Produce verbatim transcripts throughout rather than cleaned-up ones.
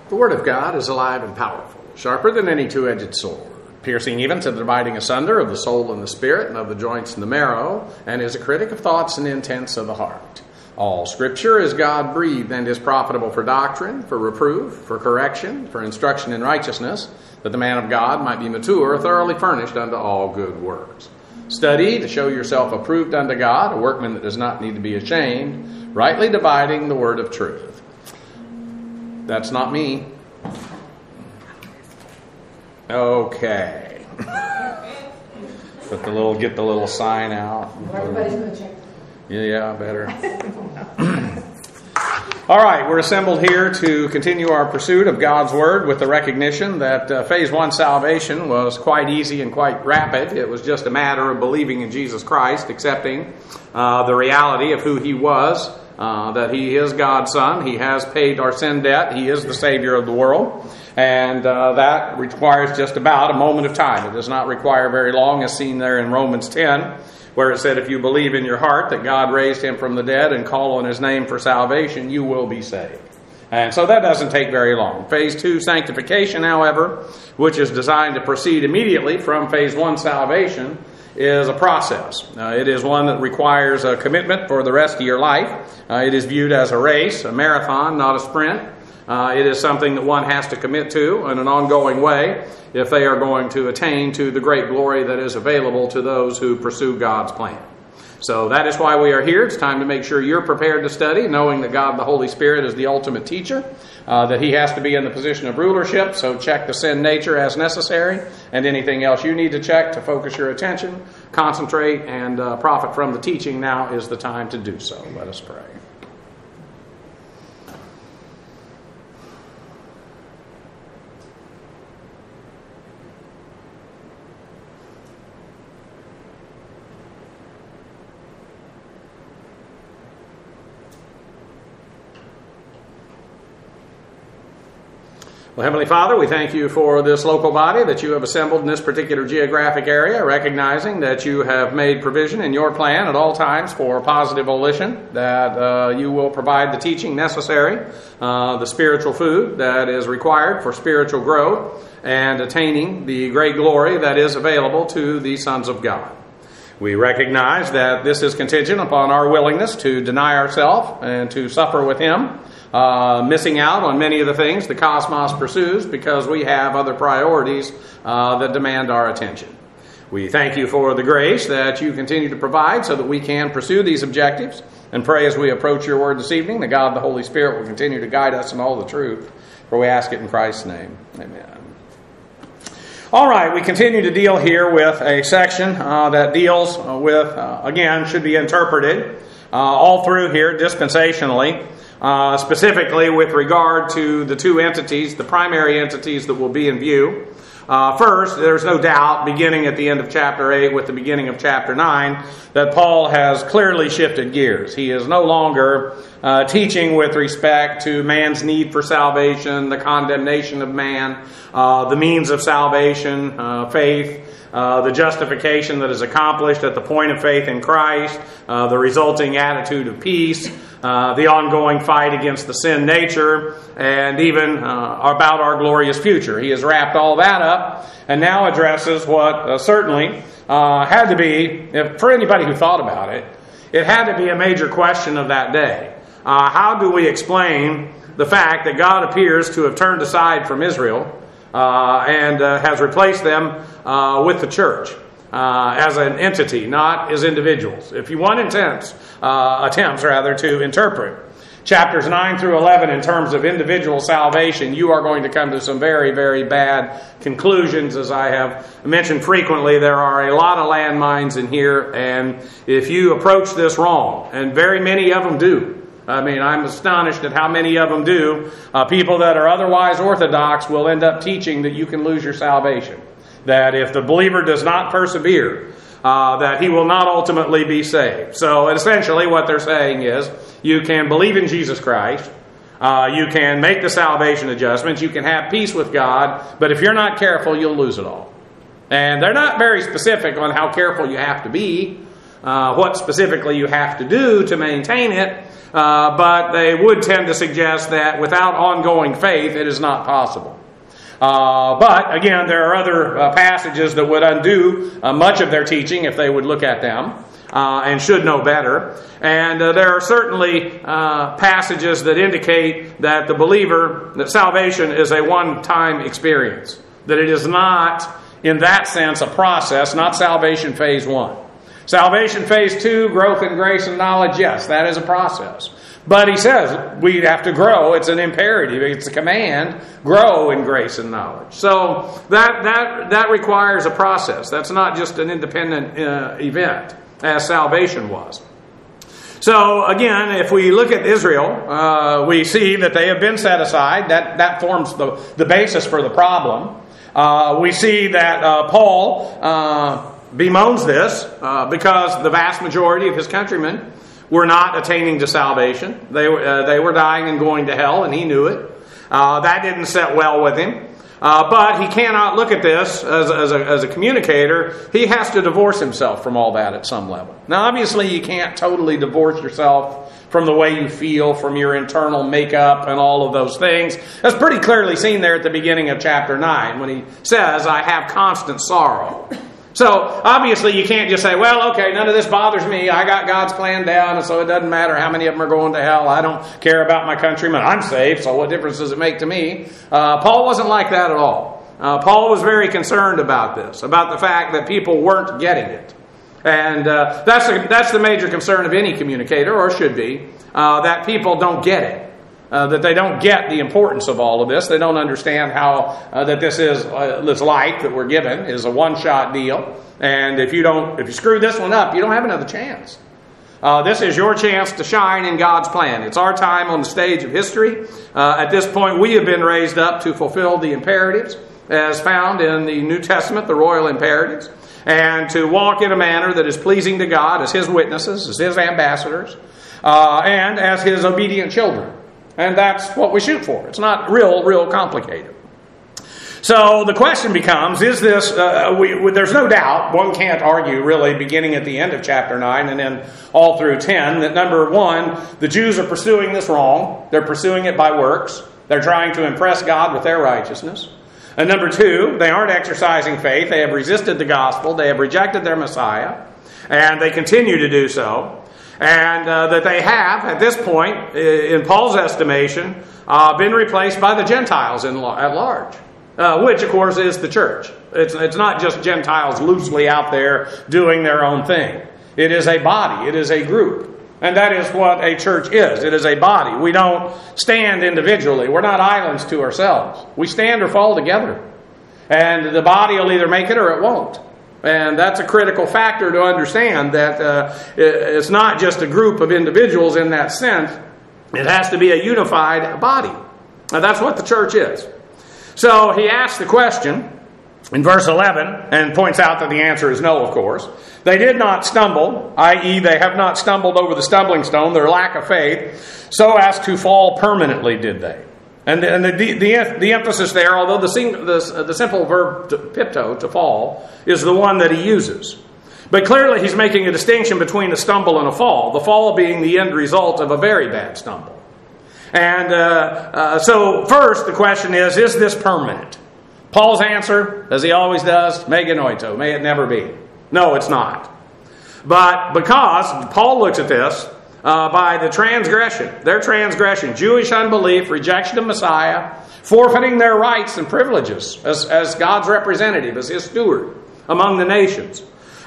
The Word of God is alive and powerful, sharper than any two-edged sword, piercing even to the dividing asunder of the soul and the spirit and of the joints and the marrow, and is a critic of thoughts and intents of the heart. All Scripture is God-breathed and is profitable for doctrine, for reproof, for correction, for instruction in righteousness, that the man of God might be mature, thoroughly furnished unto all good works. Study to show yourself approved unto God, a workman that does not need to be ashamed, rightly dividing the word of truth. That's not me. Okay. Put the little, get the little sign out. Everybody's going to check. Yeah, yeah, better. All right, we're assembled here to continue our pursuit of God's Word with the recognition that uh, Phase one salvation was quite easy and quite rapid. It was just a matter of believing in Jesus Christ, accepting uh, the reality of who He was, uh, that He is God's Son, He has paid our sin debt, He is the Savior of the world, and uh, that requires just about a moment of time. It does not require very long, as seen there in Romans ten, where it said, if you believe in your heart that God raised Him from the dead and call on His name for salvation, you will be saved. And so that doesn't take very long. Phase two sanctification, however, which is designed to proceed immediately from Phase one salvation, is a process. Uh, it is one that requires a commitment for the rest of your life. Uh, it is viewed as a race, a marathon, not a sprint. Uh, it is something that one has to commit to in an ongoing way if they are going to attain to the great glory that is available to those who pursue God's plan. So that is why we are here. It's time to make sure you're prepared to study, knowing that God the Holy Spirit is the ultimate teacher, uh, that He has to be in the position of rulership, so check the sin nature as necessary, and anything else you need to check to focus your attention, concentrate, and uh, profit from the teaching. Now is the time to do so. Let us pray. Well, Heavenly Father, we thank You for this local body that You have assembled in this particular geographic area, recognizing that You have made provision in Your plan at all times for positive volition, that uh, You will provide the teaching necessary, uh, the spiritual food that is required for spiritual growth and attaining the great glory that is available to the sons of God. We recognize that this is contingent upon our willingness to deny ourselves and to suffer with Him, Uh, missing out on many of the things the cosmos pursues because we have other priorities uh, that demand our attention. We thank You for the grace that You continue to provide so that we can pursue these objectives, and pray as we approach Your Word this evening that God the Holy Spirit will continue to guide us in all the truth, for we ask it in Christ's name. Amen. All right, we continue to deal here with a section uh, that deals with, uh, again, should be interpreted uh, all through here dispensationally. Uh, specifically with regard to the two entities, the primary entities that will be in view. Uh, first, there's no doubt, beginning at the end of chapter eight with the beginning of chapter nine, that Paul has clearly shifted gears. He is no longer uh, teaching with respect to man's need for salvation, the condemnation of man, uh, the means of salvation, uh, faith, Uh, the justification that is accomplished at the point of faith in Christ, uh, the resulting attitude of peace, uh, the ongoing fight against the sin nature, and even uh, about our glorious future. He has wrapped all that up and now addresses what uh, certainly uh, had to be, if, for anybody who thought about it, it had to be a major question of that day. Uh, how do we explain the fact that God appears to have turned aside from Israel Uh, and uh, has replaced them uh, with the church uh, as an entity, not as individuals? If you want attempts, uh, attempts rather, to interpret chapters nine through eleven in terms of individual salvation, you are going to come to some very, very bad conclusions. As I have mentioned frequently, there are a lot of landmines in here, and if you approach this wrong, and very many of them do, I mean, I'm astonished at how many of them do. Uh, people that are otherwise orthodox will end up teaching that you can lose your salvation. That if the believer does not persevere, uh, that he will not ultimately be saved. So essentially what they're saying is, you can believe in Jesus Christ, uh, you can make the salvation adjustments, you can have peace with God, but if you're not careful, you'll lose it all. And they're not very specific on how careful you have to be. uh, what specifically you have to do to maintain it, uh, but they would tend to suggest that without ongoing faith, it is not possible. Uh, but again, there are other uh, passages that would undo uh, much of their teaching if they would look at them uh, and should know better. And uh, there are certainly uh, passages that indicate that the believer, that salvation is a one-time experience, that it is not, in that sense, a process, not salvation phase one. Salvation phase two, growth in grace and knowledge, yes, that is a process. But he says we have to grow. It's an imperative. It's a command. Grow in grace and knowledge. So that that that requires a process. That's not just an independent uh, event, as salvation was. So again, if we look at Israel, uh, we see that they have been set aside. That that forms the, the basis for the problem. Uh, we see that uh, Paul uh, bemoans this uh, because the vast majority of his countrymen were not attaining to salvation. They, uh, they were dying and going to hell, and he knew it. Uh, that didn't sit well with him. Uh, but he cannot look at this as, as, a, as a communicator. He has to divorce himself from all that at some level. Now, obviously, you can't totally divorce yourself from the way you feel, from your internal makeup and all of those things. That's pretty clearly seen there at the beginning of chapter nine when he says, I have constant sorrow. So, obviously, you can't just say, well, okay, none of this bothers me. I got God's plan down, and so it doesn't matter how many of them are going to hell. I don't care about my countrymen. I'm safe, so what difference does it make to me? Uh, Paul wasn't like that at all. Uh, Paul was very concerned about this, about the fact that people weren't getting it. And uh, that's, a, that's the major concern of any communicator, or should be, uh, that people don't get it. Uh, that they don't get the importance of all of this. They don't understand how uh, that this is uh, this life that we're given is a one-shot deal. And if you don't, if you screw this one up, you don't have another chance. Uh, this is your chance to shine in God's plan. It's our time on the stage of history. Uh, at this point, we have been raised up to fulfill the imperatives as found in the New Testament, the royal imperatives, and to walk in a manner that is pleasing to God as His witnesses, as His ambassadors, uh, and as His obedient children. And that's what we shoot for. It's not real, real complicated. So the question becomes, is this, uh, we, we, there's no doubt, one can't argue really beginning at the end of chapter nine and then all through ten, that number one, the Jews are pursuing this wrong. They're pursuing it by works. They're trying to impress God with their righteousness. And number two, they aren't exercising faith. They have resisted the gospel. They have rejected their Messiah. And they continue to do so. And uh, that they have, at this point, in Paul's estimation, uh, been replaced by the Gentiles in, at large, uh, which, of course, is the church. It's, it's not just Gentiles loosely out there doing their own thing. It is a body. It is a group. And that is what a church is. It is a body. We don't stand individually. We're not islands to ourselves. We stand or fall together. And the body will either make it or it won't. And that's a critical factor to understand that uh, it's not just a group of individuals in that sense. It has to be a unified body. Now, that's what the church is. So he asks the question in verse eleven and points out that the answer is no, of course. They did not stumble, that is they have not stumbled over the stumbling stone, their lack of faith, so as to fall permanently, did they? And the, and the, the, the emphasis there, although the, the, the simple verb to, pipto, to fall, is the one that he uses. But clearly he's making a distinction between a stumble and a fall. The fall being the end result of a very bad stumble. And uh, uh, so first the question is, is this permanent? Paul's answer, as he always does, me genoito, may it never be. No, it's not. But because Paul looks at this, Uh, by the transgression, their transgression, Jewish unbelief, rejection of Messiah, forfeiting their rights and privileges as, as God's representative, as His steward among the nations.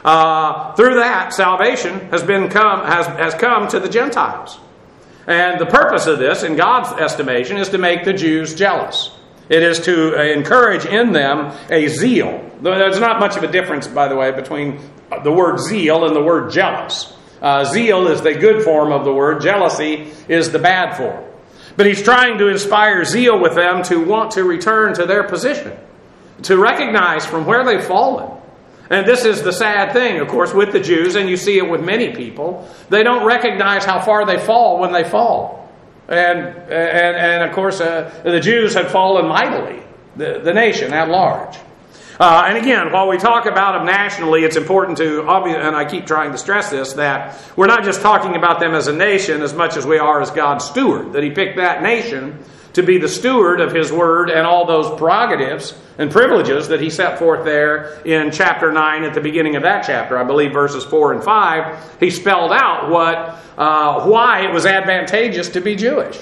Uh, through that, salvation has been come has, has come to the Gentiles. And the purpose of this, in God's estimation, is to make the Jews jealous. It is to encourage in them a zeal. There's not much of a difference, by the way, between the word zeal and the word jealous. Uh, zeal is the good form of the word. Jealousy is the bad form. But he's trying to inspire zeal with them to want to return to their position, to recognize from where they've fallen. And this is the sad thing, of course, with the Jews, and you see it with many people. They don't recognize how far they fall when they fall. And, and, and of course, uh, the Jews had fallen mightily, the, the nation at large. Uh, and again, while we talk about them nationally, it's important to, and I keep trying to stress this, that we're not just talking about them as a nation as much as we are as God's steward. That He picked that nation to be the steward of His Word and all those prerogatives and privileges that He set forth there in chapter nine at the beginning of that chapter. I believe verses four and five, He spelled out what, uh, why it was advantageous to be Jewish.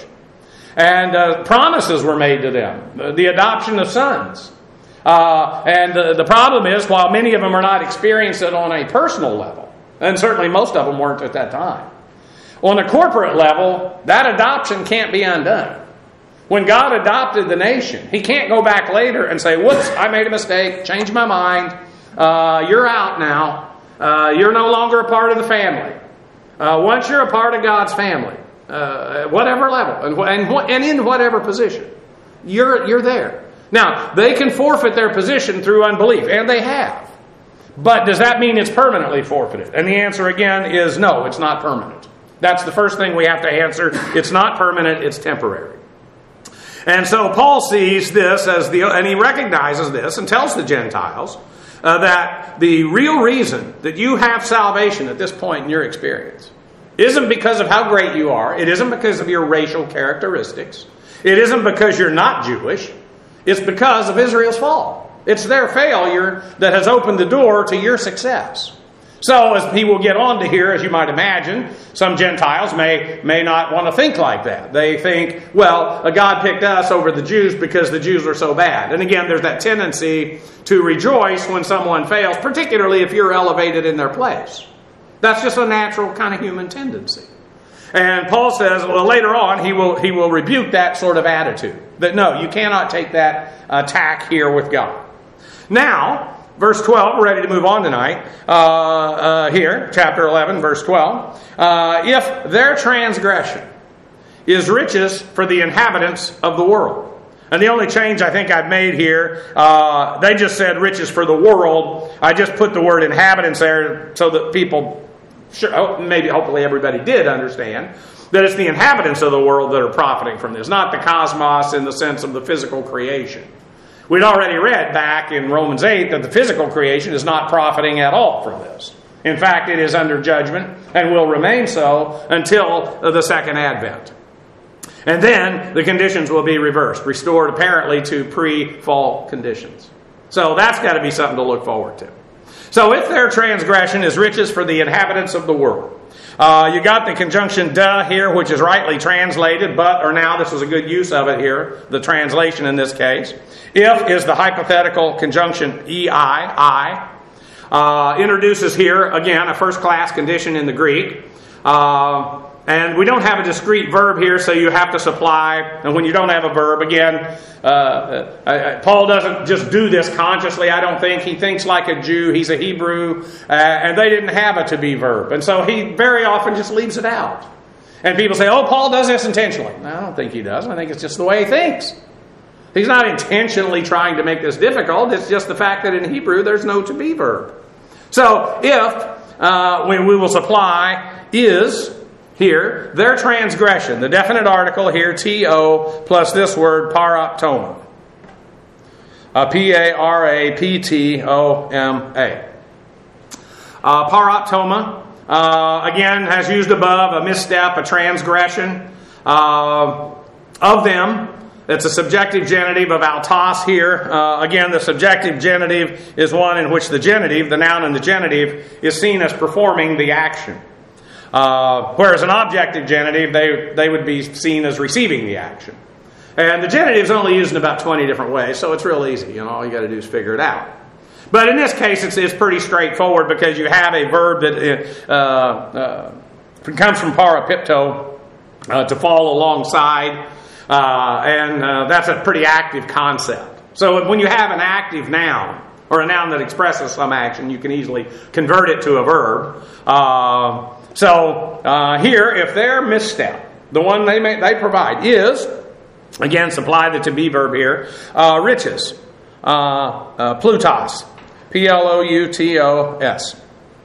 And uh, promises were made to them. The adoption of sons. Uh, and the, the problem is, while many of them are not experiencing it on a personal level, and certainly most of them weren't at that time, on a corporate level, that adoption can't be undone. When God adopted the nation, He can't go back later and say, whoops, I made a mistake, changed my mind, uh, you're out now, uh, you're no longer a part of the family. Uh, once you're a part of God's family, uh, at whatever level, and, and, and in whatever position, you're, you're there. Now, they can forfeit their position through unbelief, and they have. But does that mean it's permanently forfeited? And the answer again is no, it's not permanent. That's the first thing we have to answer. It's not permanent, it's temporary. And so Paul sees this as the, and he recognizes this and tells the Gentiles uh, that the real reason that you have salvation at this point in your experience isn't because of how great you are. It isn't because of your racial characteristics. It isn't because you're not Jewish. It's because of Israel's fall. It's their failure that has opened the door to your success. So, as he will get on to here, as you might imagine, some Gentiles may, may not want to think like that. They think, well, God picked us over the Jews because the Jews were so bad. And again, there's that tendency to rejoice when someone fails, particularly if you're elevated in their place. That's just a natural kind of human tendency. And Paul says, well, later on, he will he will rebuke that sort of attitude. That no, you cannot take that attack here with God. Now, verse twelve, we're ready to move on tonight. Uh, uh, here, chapter eleven, verse twelve. Uh, if their transgression is riches for the inhabitants of the world. And the only change I think I've made here, uh, they just said riches for the world. I just put the word inhabitants there so that people... Sure, maybe hopefully everybody did understand that it's the inhabitants of the world that are profiting from this, not the cosmos in the sense of the physical creation. We'd already read back in Romans eight that the physical creation is not profiting at all from this. In fact, it is under judgment and will remain so until the second advent. And then the conditions will be reversed, restored apparently to pre-fall conditions. So that's got to be something to look forward to. So if their transgression is riches for the inhabitants of the world. Uh, you got the conjunction duh here, which is rightly translated, but or now, this is a good use of it here, the translation in this case. If is the hypothetical conjunction ei, I, uh, introduces here, again, a first-class condition in the Greek. Uh, and we don't have a discrete verb here, so you have to supply. And when you don't have a verb, again, uh, uh, Paul doesn't just do this consciously, I don't think. He thinks like a Jew. He's a Hebrew. Uh, and they didn't have a to-be verb. And so he very often just leaves it out. And people say, oh, Paul does this intentionally. I don't think he does. I think it's just the way he thinks. He's not intentionally trying to make this difficult. It's just the fact that in Hebrew there's no to-be verb. So if uh, we, we will supply is... here, their transgression, the definite article here, T O, plus this word, paraptoma. Uh, P A R A P T O M A. Uh, paraptoma, uh, again, as used above, a misstep, a transgression uh, of them. It's a subjective genitive of autos here. Uh, again, the subjective genitive is one in which the genitive, the noun and the genitive, is seen as performing the action. Uh, whereas an objective genitive, they, they would be seen as receiving the action. And the genitive is only used in about twenty different ways, so it's real easy. You know, all you got to do is figure it out. But in this case, it's, it's pretty straightforward because you have a verb that uh, uh, comes from parapipto, uh, to fall alongside, uh, and uh, that's a pretty active concept. So when you have an active noun, or a noun that expresses some action, you can easily convert it to a verb. Uh, So uh, here, if their misstep, the one they may, they provide, is, again, supply the to be verb here, uh, riches, uh, uh, plutos, P L O U T O S.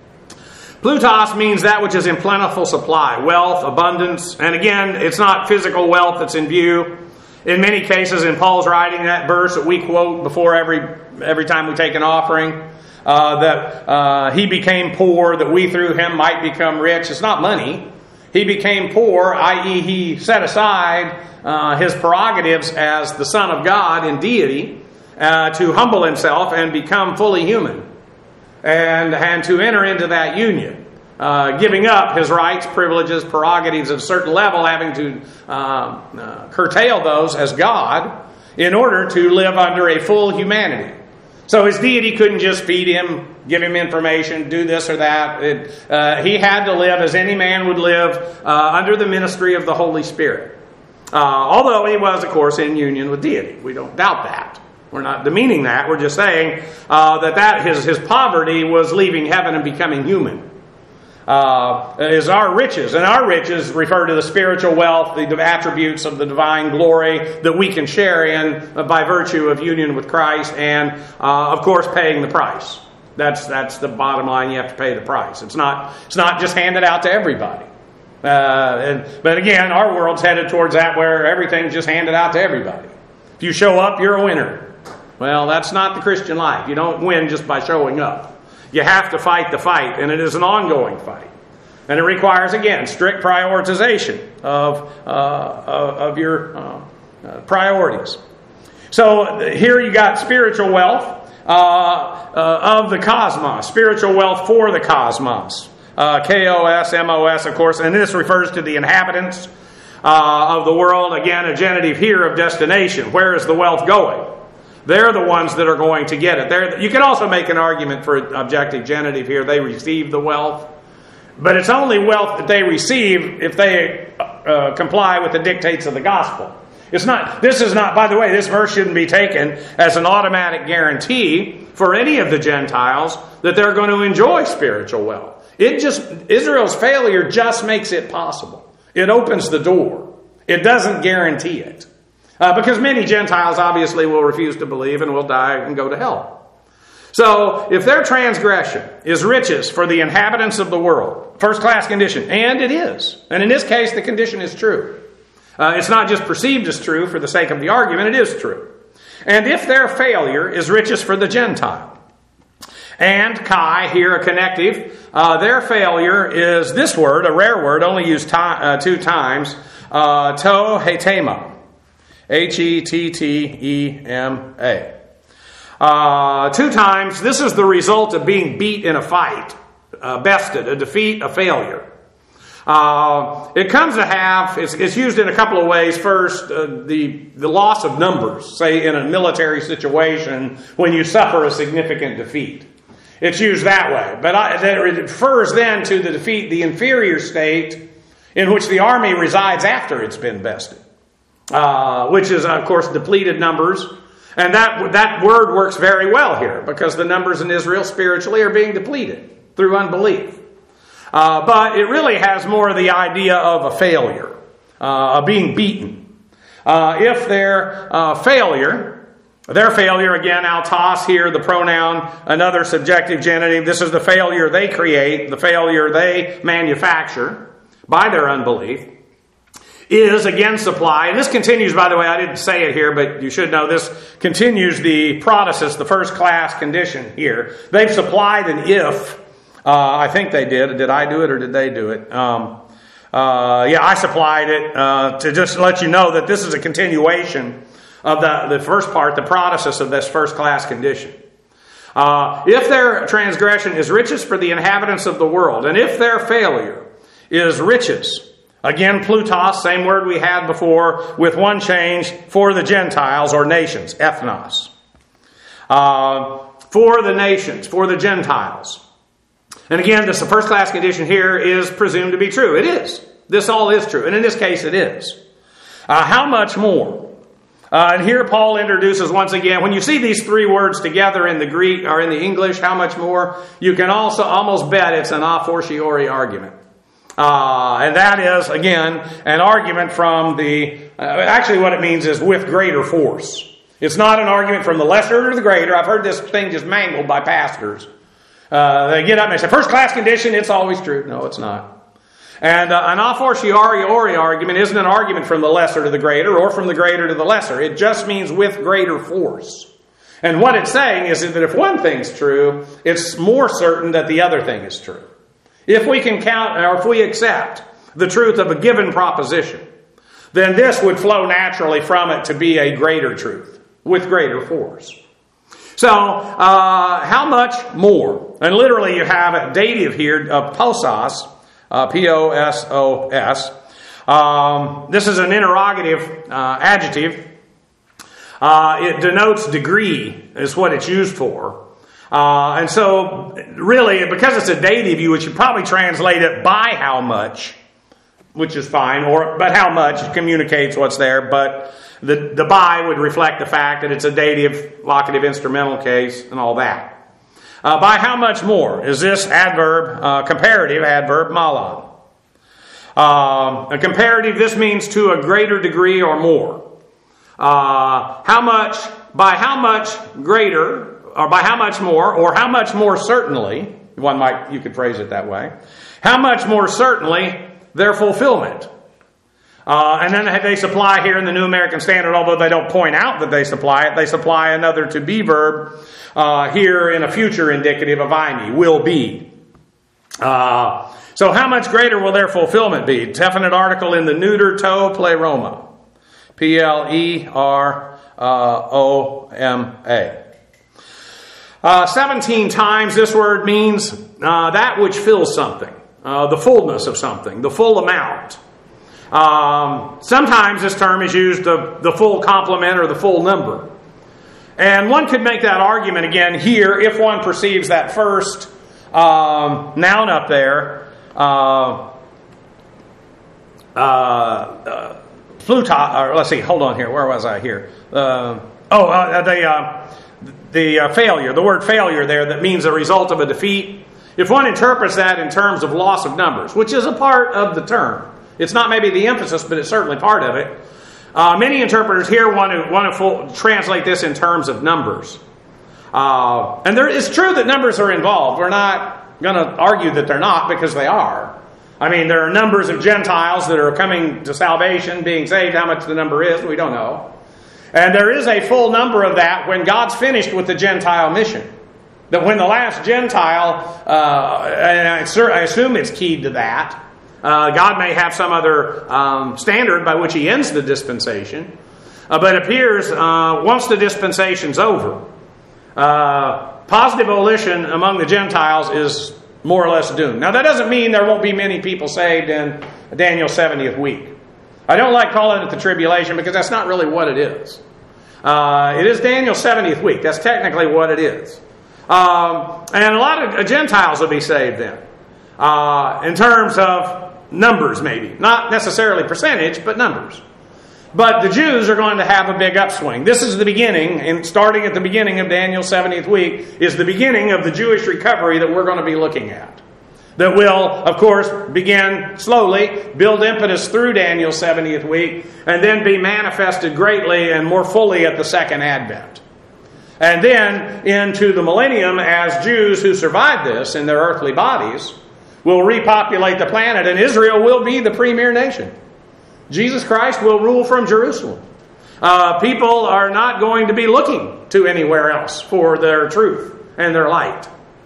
Plutos means that which is in plentiful supply, wealth, abundance, and again, it's not physical wealth that's in view. In many cases, in Paul's writing, that verse that we quote before every every time we take an offering, uh, that uh, he became poor, that we through him might become rich. It's not money. He became poor, that is he set aside uh, his prerogatives as the Son of God in deity uh, to humble himself and become fully human and, and to enter into that union. Uh, giving up his rights, privileges, prerogatives of a certain level, having to uh, uh, curtail those as God in order to live under a full humanity. So his deity couldn't just feed him, give him information, do this or that. It, uh, he had to live as any man would live uh, under the ministry of the Holy Spirit. Uh, although he was, of course, in union with deity. We don't doubt that. We're not demeaning that. We're just saying uh, that, that his, his poverty was leaving heaven and becoming human. Uh, is our riches. And our riches refer to the spiritual wealth, the attributes of the divine glory that we can share in uh, by virtue of union with Christ and, uh, of course, paying the price. That's that's the bottom line. You have to pay the price. It's not it's not just handed out to everybody. Uh, and, but again, our world's headed towards that where everything's just handed out to everybody. If you show up, you're a winner. Well, that's not the Christian life. You don't win just by showing up. You have to fight the fight, and it is an ongoing fight. And it requires, again, strict prioritization of, uh, of your uh, uh, priorities. So here you got spiritual wealth uh, uh, of the cosmos, spiritual wealth for the cosmos. Uh, K O S, M O S, of course, and this refers to the inhabitants uh, of the world. Again, a genitive here of destination. Where is the wealth going? They're the ones that are going to get it. They're, you can also make an argument for objective genitive here. They receive the wealth. But it's only wealth that they receive if they uh, comply with the dictates of the gospel. It's not. This is not, by the way, this verse shouldn't be taken as an automatic guarantee for any of the Gentiles that they're going to enjoy spiritual wealth. It just, Israel's failure just makes it possible. It opens the door. It doesn't guarantee it. Uh, because many Gentiles obviously will refuse to believe and will die and go to hell. So, if their transgression is riches for the inhabitants of the world, first-class condition, and it is, and in this case the condition is true. Uh, it's not just perceived as true for the sake of the argument, it is true. And if their failure is riches for the Gentile, and Kai, here a connective, uh, their failure is this word, a rare word, only used to, uh, two times, uh, to hetema. H E T T E M A. Uh, two times, this is the result of being beat in a fight, uh, bested, a defeat, a failure. Uh, it comes to have, it's, it's used in a couple of ways. First, uh, the, the loss of numbers, say in a military situation when you suffer a significant defeat. It's used that way. But I, it refers then to the defeat, the inferior state in which the army resides after it's been bested. Uh, which is, of course, depleted numbers. And that that word works very well here because the numbers in Israel spiritually are being depleted through unbelief. Uh, but it really has more of the idea of a failure, uh, of being beaten. Uh, if their uh, failure, their failure, again, autos here, the pronoun, another subjective genitive, this is the failure they create, the failure they manufacture by their unbelief, is again supply. And this continues, by the way, I didn't say it here, but you should know this continues the protasis, the first class condition here. They've supplied an if. Uh, I think they did. Did I do it or did they do it? Um, uh, yeah, I supplied it uh, to just let you know that this is a continuation of the, the first part, the protasis of this first class condition. Uh, if their transgression is riches for the inhabitants of the world, and if their failure is riches, again, plutos, same word we had before, with one change, for the Gentiles or nations, ethnos. Uh, for the nations, for the Gentiles. And again, this the first class condition here is presumed to be true. It is. This all is true. And in this case, it is. Uh, how much more? Uh, and here Paul introduces once again, when you see these three words together in the Greek or in the English, how much more, you can also almost bet it's an a fortiori argument. Uh, and that is, again, an argument from the, uh, actually what it means is with greater force. It's not an argument from the lesser to the greater. I've heard this thing just mangled by pastors. Uh, they get up and they say, first class condition, it's always true. No, it's not. And uh, an a fortiori argument isn't an argument from the lesser to the greater or from the greater to the lesser. It just means with greater force. And what it's saying is that if one thing's true, it's more certain that the other thing is true. If we can count, or if we accept the truth of a given proposition, then this would flow naturally from it to be a greater truth with greater force. So, uh, how much more? And literally you have a dative here of posos, uh, P O S O S. Um, this is an interrogative uh, adjective. Uh, it denotes degree is what it's used for. Uh, and so, really, because it's a dative, you should probably translate it by how much, which is fine, or but how much communicates what's there. But the, the by would reflect the fact that it's a dative, locative, instrumental case, and all that. Uh, by how much more is this adverb, uh, comparative adverb, malon. Um, a comparative, this means to a greater degree or more. Uh, how much, by how much greater, or by how much more, or how much more certainly, one might, you could phrase it that way, how much more certainly their fulfillment. Uh, and then they supply here in the New American Standard, although they don't point out that they supply it, they supply another to be verb uh, here in a future indicative of eimi, will be. Uh, so how much greater will their fulfillment be? Definite article in the neuter to pleroma. P L E R O M A. Uh, seventeen times this word means uh, that which fills something, uh, the fullness of something, the full amount. Um, sometimes this term is used of the full complement or the full number. And one could make that argument again here if one perceives that first um, noun up there, uh, uh, uh, Pluto, or let's see, hold on here, where was I here? Uh, oh, uh, the, uh, the uh, failure, the word failure there that means a result of a defeat. If one interprets that in terms of loss of numbers, which is a part of the term, it's not maybe the emphasis, but it's certainly part of it. Uh, many interpreters here want to want to full, translate this in terms of numbers. Uh, and there, it's true that numbers are involved. We're not going to argue that they're not, because they are. I mean, there are numbers of Gentiles that are coming to salvation, being saved. How much the number is, we don't know. And there is a full number of that when God's finished with the Gentile mission. That when the last Gentile, uh, and I, I assume it's keyed to that, Uh, God may have some other um, standard by which He ends the dispensation. Uh, but it appears uh, once the dispensation's over, uh, positive volition among the Gentiles is more or less doomed. Now that doesn't mean there won't be many people saved in Daniel's seventieth week. I don't like calling it the tribulation because that's not really what it is. Uh, it is Daniel's seventieth week. That's technically what it is. Um, and a lot of Gentiles will be saved then. Uh, in terms of numbers, maybe. Not necessarily percentage, but numbers. But the Jews are going to have a big upswing. This is the beginning, and starting at the beginning of Daniel's seventieth week, is the beginning of the Jewish recovery that we're going to be looking at. That will, of course, begin slowly, build impetus through Daniel's seventieth week, and then be manifested greatly and more fully at the second advent. And then into the millennium, as Jews who survive this in their earthly bodies will repopulate the planet, and Israel will be the premier nation. Jesus Christ will rule from Jerusalem. Uh, people are not going to be looking to anywhere else for their truth and their light.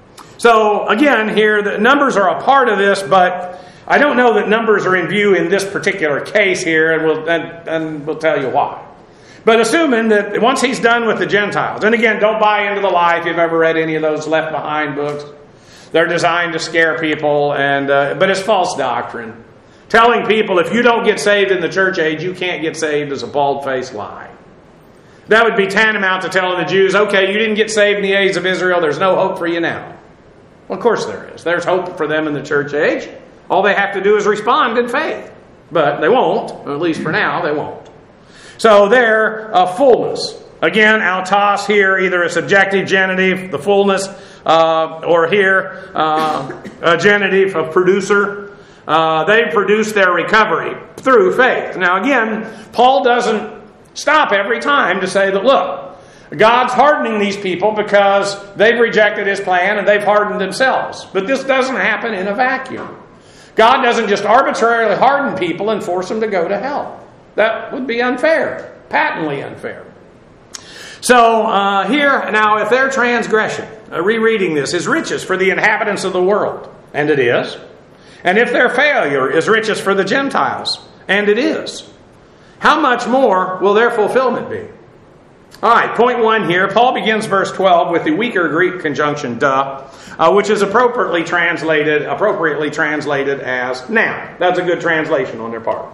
So, again, here, the numbers are a part of this, but I don't know that numbers are in view in this particular case here, and we'll, and, and we'll tell you why. But assuming that once He's done with the Gentiles, and again, don't buy into the lie if you've ever read any of those Left Behind books. They're designed to scare people, and uh, but it's false doctrine. Telling people if you don't get saved in the church age, you can't get saved is a bald-faced lie. That would be tantamount to telling the Jews, okay, you didn't get saved in the age of Israel, there's no hope for you now. Well, of course there is. There's hope for them in the church age. All they have to do is respond in faith. But they won't, at least for now, they won't. So there, uh, fullness. Again, autos here, either a subjective genitive, the fullness, uh, or here, uh, a genitive of producer. Uh, they produce their recovery through faith. Now again, Paul doesn't stop every time to say that, look, God's hardening these people because they've rejected His plan and they've hardened themselves. But this doesn't happen in a vacuum. God doesn't just arbitrarily harden people and force them to go to hell. That would be unfair, patently unfair. So uh, here, now, if their transgression, uh, rereading this, is riches for the inhabitants of the world, and it is, and if their failure is riches for the Gentiles, and it is, how much more will their fulfillment be? All right, point one here. Paul begins verse twelve with the weaker Greek conjunction "duh," uh, which is appropriately translated appropriately translated as "now." That's a good translation on their part.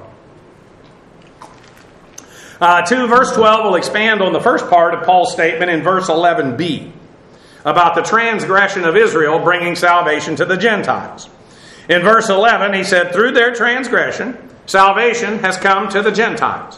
Uh, two, verse twelve will expand on the first part of Paul's statement in verse eleven b about the transgression of Israel bringing salvation to the Gentiles. In verse eleven, he said, through their transgression, salvation has come to the Gentiles.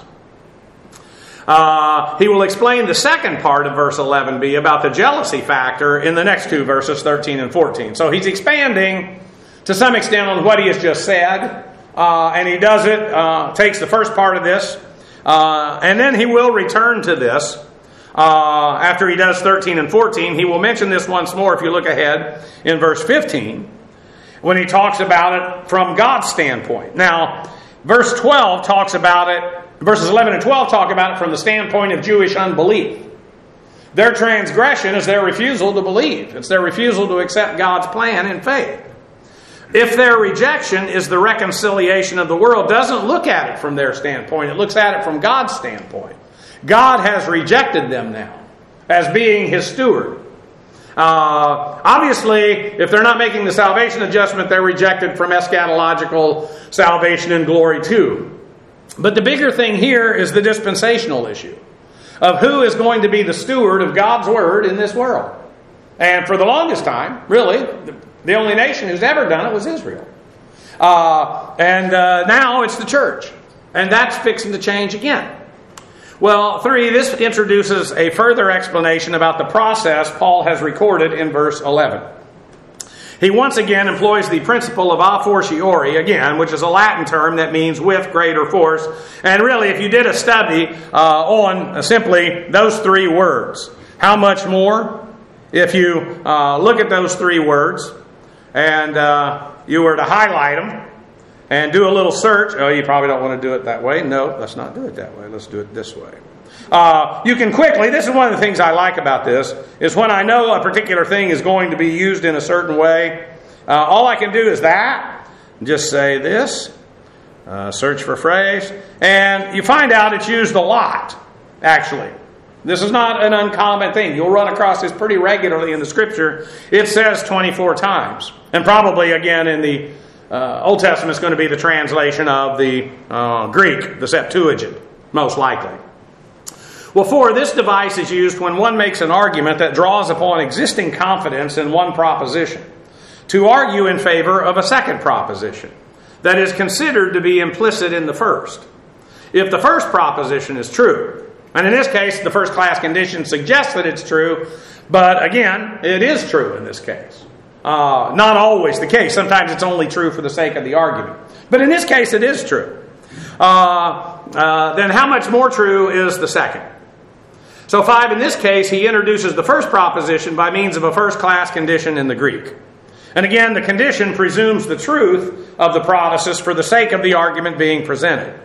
Uh, he will explain the second part of verse eleven b about the jealousy factor in the next two verses, thirteen and fourteen. So he's expanding to some extent on what he has just said, uh, and he does it, uh, takes the first part of this, uh, and then he will return to this uh, after he does thirteen and fourteen. He will mention this once more if you look ahead in verse fifteen, when he talks about it from God's standpoint. Now, verse twelve talks about it, verses eleven and twelve talk about it from the standpoint of Jewish unbelief. Their transgression is their refusal to believe. It's their refusal to accept God's plan in faith. If their rejection is the reconciliation of the world, doesn't look at it from their standpoint. It looks at it from God's standpoint. God has rejected them now as being His steward. Uh, obviously, if they're not making the salvation adjustment, they're rejected from eschatological salvation and glory too. But the bigger thing here is the dispensational issue of who is going to be the steward of God's Word in this world. And for the longest time, really, the only nation who's ever done it was Israel. Uh, and uh, now it's the church. And that's fixing to change again. Well, three, this introduces a further explanation about the process Paul has recorded in verse eleven. He once again employs the principle of a fortiori, again, which is a Latin term that means with greater force. And really, if you did a study uh, on simply those three words, how much more? If you uh, look at those three words and uh, you were to highlight them and do a little search. Oh, you probably don't want to do it that way. No, let's not do it that way. Let's do it this way. Uh, you can quickly, this is one of the things I like about this, is when I know a particular thing is going to be used in a certain way, uh, all I can do is that, just say this, uh, search for phrase, and you find out it's used a lot, actually. This is not an uncommon thing. You'll run across this pretty regularly in the Scripture. It says twenty-four times. And probably, again, in the uh, Old Testament, it's going to be the translation of the uh, Greek, the Septuagint, most likely. Well, four, this device is used when one makes an argument that draws upon existing confidence in one proposition to argue in favor of a second proposition that is considered to be implicit in the first. If the first proposition is true, and in this case, the first class condition suggests that it's true, but again, it is true in this case. Uh, not always the case. Sometimes it's only true for the sake of the argument. But in this case, it is true. Uh, uh, then how much more true is the second? So five, in this case, he introduces the first proposition by means of a first-class condition in the Greek. And again, the condition presumes the truth of the protasis for the sake of the argument being presented.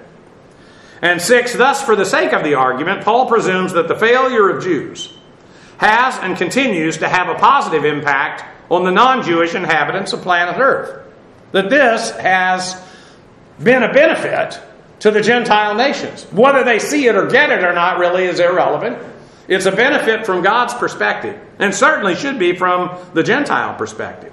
And six, thus, for the sake of the argument, Paul presumes that the failure of Jews has and continues to have a positive impact on the non-Jewish inhabitants of planet Earth. That this has been a benefit to the Gentile nations. Whether they see it or get it or not really is irrelevant. It's a benefit from God's perspective, and certainly should be from the Gentile perspective.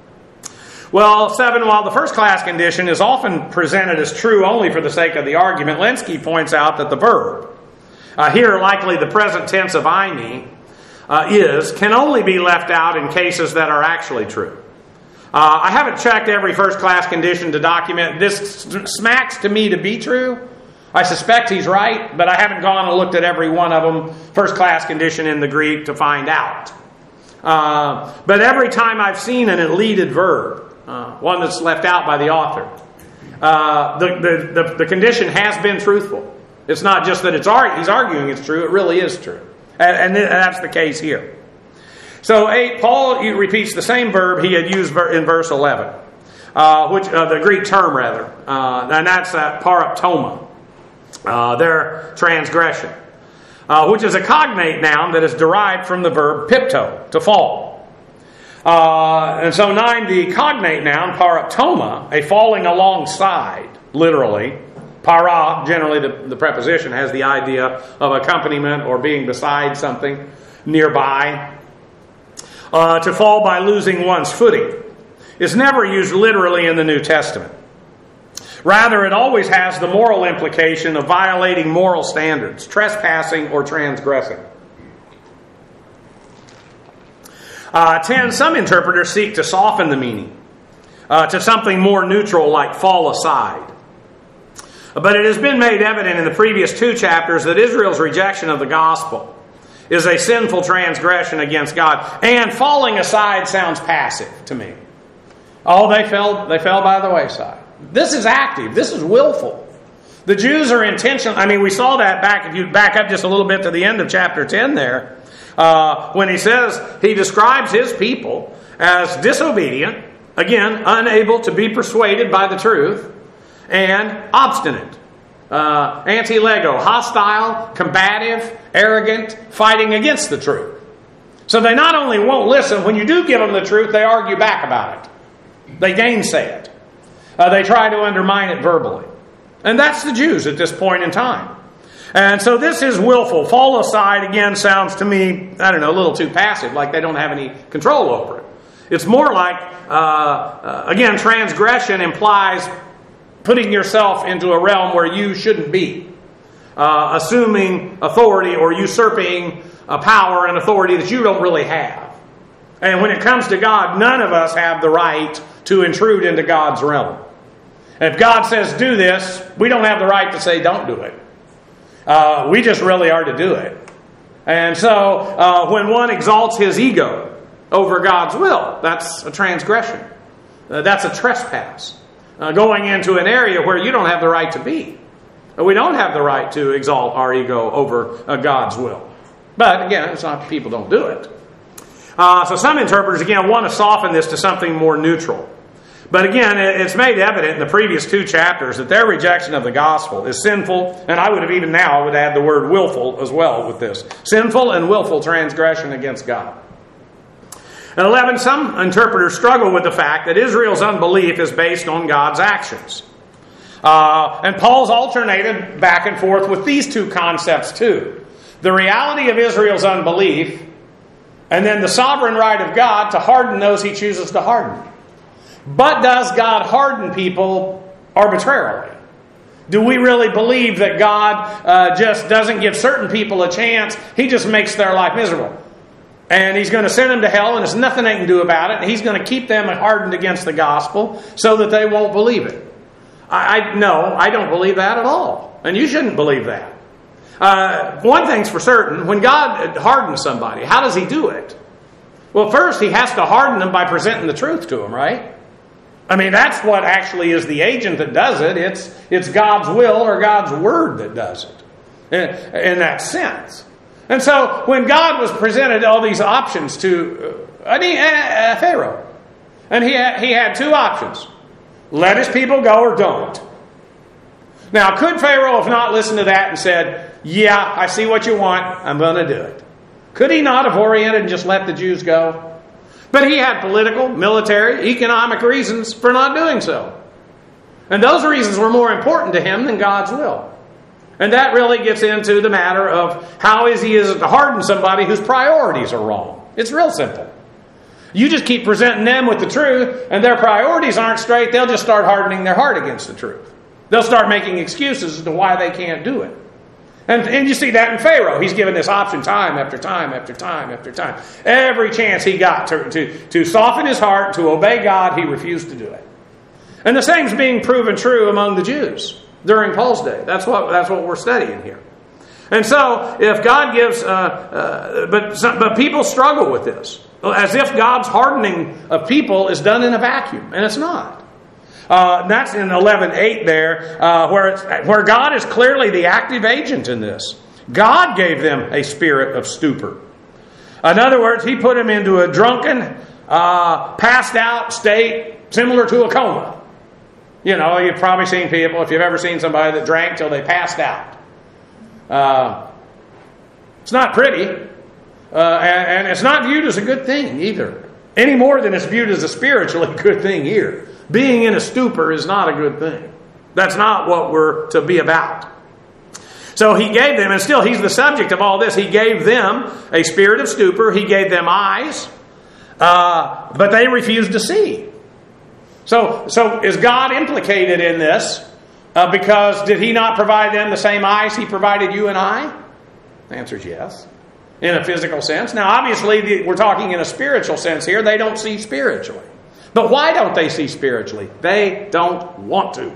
Well, seven, while the first class condition is often presented as true only for the sake of the argument, Lenski points out that the verb, uh, here likely the present tense of eimi, uh, is, can only be left out in cases that are actually true. Uh, I haven't checked every first class condition to document. This smacks to me to be true. I suspect he's right, but I haven't gone and looked at every one of them, first class condition in the Greek, to find out. Uh, but every time I've seen an elided verb, uh, one that's left out by the author, uh, the, the, the, the condition has been truthful. It's not just that it's ar- he's arguing it's true, it really is true. And, and that's the case here. So eight, Paul repeats the same verb he had used in verse eleven. uh, which uh, the Greek term rather, uh, and that's uh, paraptoma, uh, their transgression, uh, which is a cognate noun that is derived from the verb pipto, to fall. Uh, and so nine, the cognate noun, paraptoma, a falling alongside, literally. Para, generally the, the preposition, has the idea of accompaniment or being beside something, nearby. Uh, to fall by losing one's footing is never used literally in the New Testament. Rather, it always has the moral implication of violating moral standards, trespassing or transgressing. Uh, ten, some interpreters seek to soften the meaning uh, to something more neutral like fall aside. But it has been made evident in the previous two chapters that Israel's rejection of the gospel is a sinful transgression against God. And falling aside sounds passive to me. Oh, they fell, they fell by the wayside. This is active. This is willful. The Jews are intentional. I mean, we saw that back, if you back up just a little bit to the end of chapter ten there, uh, when he says, he describes his people as disobedient, again, unable to be persuaded by the truth, and obstinate, uh, anti-lego, hostile, combative, arrogant, fighting against the truth. So they not only won't listen, when you do give them the truth, they argue back about it. They gainsay it. Uh, they try to undermine it verbally. And that's the Jews at this point in time. And so this is willful. Fall aside, again, sounds to me, I don't know, a little too passive, like they don't have any control over it. It's more like, uh, uh, again, transgression implies putting yourself into a realm where you shouldn't be. Uh, assuming authority or usurping a power and authority that you don't really have. And when it comes to God, none of us have the right to intrude into God's realm. If God says do this, we don't have the right to say don't do it. Uh, we just really are to do it. And so uh, when one exalts his ego over God's will, that's a transgression. Uh, that's a trespass. Uh, going into an area where you don't have the right to be. We don't have the right to exalt our ego over uh, God's will. But again, it's not people don't do it. Uh, so some interpreters, again, want to soften this to something more neutral. But again, it's made evident in the previous two chapters that their rejection of the gospel is sinful, and I would have even now would add the word willful as well with this. Sinful and willful transgression against God. And eleven, some interpreters struggle with the fact that Israel's unbelief is based on God's actions. Uh, and Paul's alternated back and forth with these two concepts too. The reality of Israel's unbelief, and then the sovereign right of God to harden those he chooses to harden. But does God harden people arbitrarily? Do we really believe that God uh, just doesn't give certain people a chance? He just makes their life miserable. And he's going to send them to hell, and there's nothing they can do about it. And he's going to keep them hardened against the gospel so that they won't believe it. I, I No, I don't believe that at all. And you shouldn't believe that. Uh, one thing's for certain. When God hardens somebody, how does he do it? Well, first, he has to harden them by presenting the truth to them, right? I mean, that's what actually is the agent that does it. It's, it's God's will or God's word that does it. In, in that sense. And so when God was presented all these options to uh, uh, Pharaoh, and he had, he had two options. Let his people go or don't. Now, could Pharaoh have not listened to that and said, yeah, I see what you want, I'm going to do it? Could he not have oriented and just let the Jews go? But he had political, military, economic reasons for not doing so. And those reasons were more important to him than God's will. And that really gets into the matter of how easy is it to harden somebody whose priorities are wrong. It's real simple. You just keep presenting them with the truth, and their priorities aren't straight, they'll just start hardening their heart against the truth. They'll start making excuses as to why they can't do it. And, and you see that in Pharaoh. He's given this option time after time after time after time. Every chance he got to, to, to soften his heart, to obey God, he refused to do it. And the same is being proven true among the Jews during Paul's day. That's what, that's what we're studying here. And so, if God gives... Uh, uh, but, but people struggle with this. As if God's hardening of people is done in a vacuum. And it's not. Uh, that's in eleven eight there, uh, where, it's, where God is clearly the active agent in this. God gave them a spirit of stupor. In other words, He put them into a drunken, uh, passed out state similar to a coma. You know, you've probably seen people, if you've ever seen somebody that drank till they passed out. Uh, it's not pretty. Uh, and, and it's not viewed as a good thing either. Any more than it's viewed as a spiritually good thing here. Being in a stupor is not a good thing. That's not what we're to be about. So he gave them, and still he's the subject of all this, he gave them a spirit of stupor. He gave them eyes, uh, but they refused to see. So, so is God implicated in this? Uh, because did he not provide them the same eyes he provided you and I? The answer is yes. In a physical sense. Now, obviously, we're talking in a spiritual sense here. They don't see spiritually. But why don't they see spiritually? They don't want to.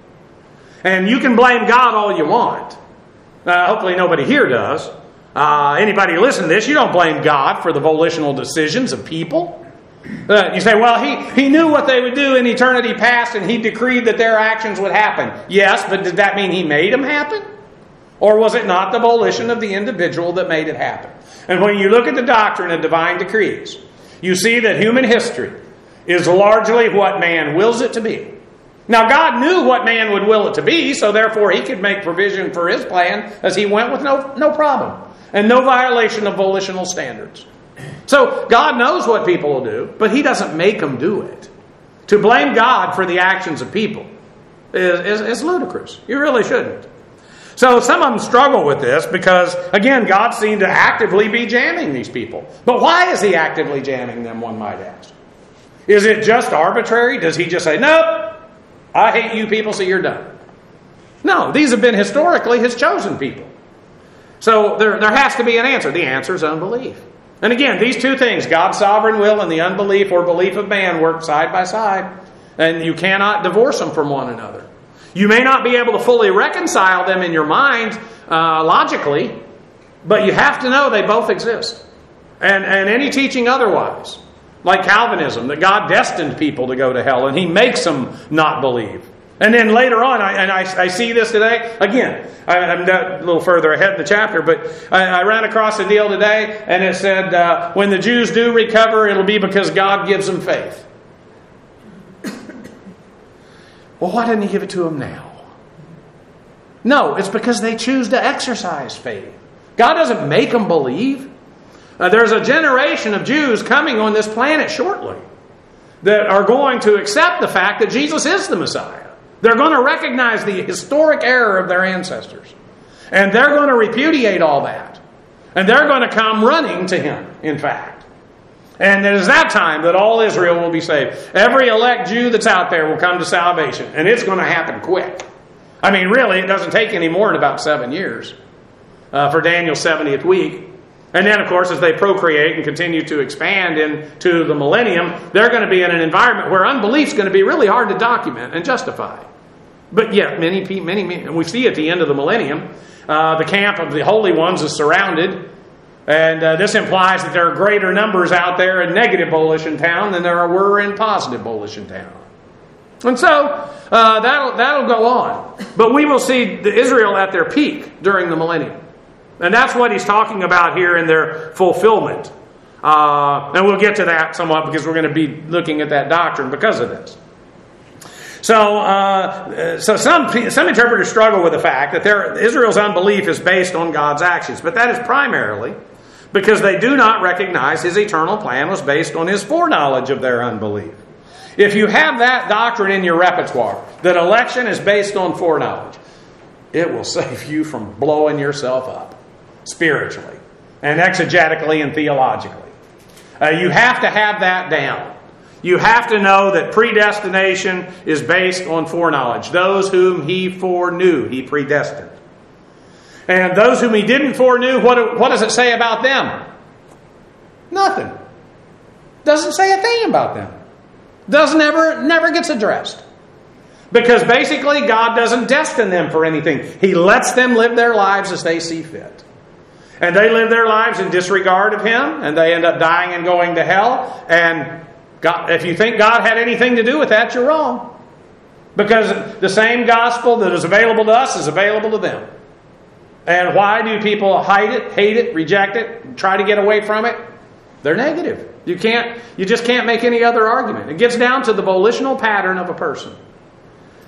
And you can blame God all you want. Uh, hopefully nobody here does. Uh, anybody listen to this, you don't blame God for the volitional decisions of people. Uh, you say, well, he, he knew what they would do in eternity past and he decreed that their actions would happen. Yes, but did that mean he made them happen? Or was it not the volition of the individual that made it happen? And when you look at the doctrine of divine decrees, you see that human history is largely what man wills it to be. Now, God knew what man would will it to be, so therefore he could make provision for his plan as he went with no, no problem and no violation of volitional standards. So God knows what people will do, but he doesn't make them do it. To blame God for the actions of people is, is, is ludicrous. You really shouldn't. So some of them struggle with this because, again, God seemed to actively be jamming these people. But why is he actively jamming them, one might ask? Is it just arbitrary? Does he just say, nope, I hate you people, so you're done? No, these have been historically his chosen people. So there, there has to be an answer. The answer is unbelief. And again, these two things, God's sovereign will and the unbelief or belief of man, work side by side. And you cannot divorce them from one another. You may not be able to fully reconcile them in your mind uh, logically, but you have to know they both exist. And, and any teaching otherwise, like Calvinism, that God destined people to go to hell and he makes them not believe. And then later on, I, and I, I see this today, again, I, I'm a little further ahead in the chapter, but I, I ran across a deal today and it said, uh, when the Jews do recover, it'll be because God gives them faith. Well, why didn't he give it to them now? No, it's because they choose to exercise faith. God doesn't make them believe. Uh, there's a generation of Jews coming on this planet shortly that are going to accept the fact that Jesus is the Messiah. They're going to recognize the historic error of their ancestors. And they're going to repudiate all that. And they're going to come running to him, in fact. And it is that time that all Israel will be saved. Every elect Jew that's out there will come to salvation. And it's going to happen quick. I mean, really, it doesn't take any more than about seven years uh, for Daniel's seventieth week. And then, of course, as they procreate and continue to expand into the millennium, they're going to be in an environment where unbelief is going to be really hard to document and justify. But yet, many, many, many, and we see at the end of the millennium, uh, the camp of the holy ones is surrounded. And uh, this implies that there are greater numbers out there in negative volition town than there were in positive volition town. And so, uh, that'll, that'll go on. But we will see the Israel at their peak during the millennium. And that's what he's talking about here in their fulfillment. Uh, and we'll get to that somewhat because we're going to be looking at that doctrine because of this. So, uh, so some some interpreters struggle with the fact that their, Israel's unbelief is based on God's actions. But that is primarily because they do not recognize his eternal plan was based on his foreknowledge of their unbelief. If you have that doctrine in your repertoire, that election is based on foreknowledge, it will save you from blowing yourself up spiritually and exegetically and theologically. Uh, you have to have that down. You have to know that predestination is based on foreknowledge. Those whom he foreknew, he predestined. And those whom he didn't foreknew, what, what does it say about them? Nothing. Doesn't say a thing about them. Doesn't ever, never gets addressed. Because basically God doesn't destine them for anything. He lets them live their lives as they see fit. And they live their lives in disregard of him, and they end up dying and going to hell. And God, if you think God had anything to do with that, you're wrong. Because the same gospel that is available to us is available to them. And why do people hide it, hate it, reject it, try to get away from it? They're negative. You can't, you just can't make any other argument. It gets down to the volitional pattern of a person.